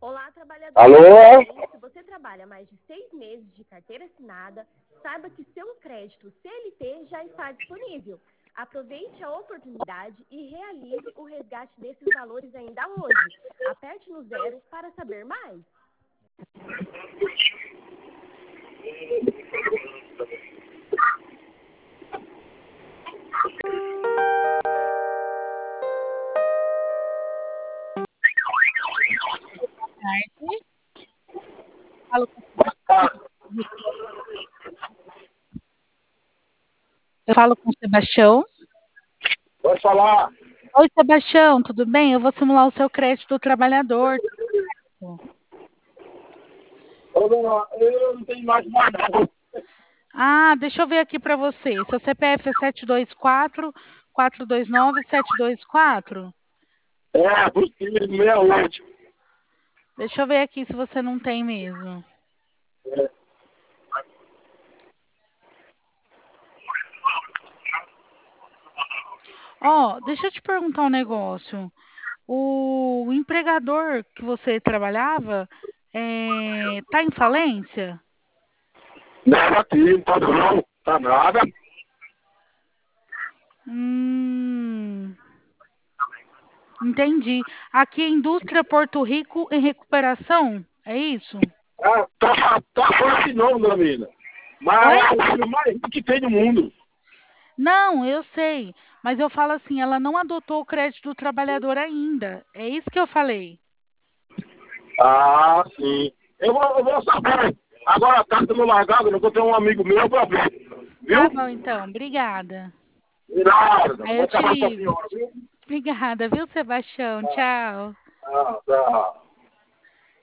Olá, trabalhador. Alô? Se você trabalha mais de 6 meses de carteira assinada, saiba que seu crédito CLT já está disponível. Aproveite a oportunidade e realize o resgate desses valores ainda hoje. Aperte no 0 para saber mais. Tarde. Falo com o Sebastião. Eu falo com o Sebastião. Pode falar. Oi, Sebastião, tudo bem? Eu vou simular o seu crédito do trabalhador. Eu não tenho mais nada. Ah, deixa eu ver aqui para você. Seu CPF é 724-429-724? É, possível, 68. Deixa eu ver aqui se você não tem mesmo. Ó, deixa eu te perguntar um negócio. O empregador que você trabalhava tá em falência? Negativo, tá não, tá nada. Entendi. Aqui é Indústria Porto Rico em recuperação, é isso? Tá forte não, dona Mina. Mas Oi? é o filho mais rico que tem no mundo. Não, eu sei, mas eu falo assim, ela não adotou o crédito do trabalhador ainda. É isso que eu falei. Ah, sim. Eu vou saber. Agora a carta no largado, eu tenho um amigo meu pra ver. Tá Viu? bom, então. Obrigada. De nada. Aí Vou eu te acabar com a ligo. senhora, viu? Obrigada, viu, Sebastião? Tchau. Tá.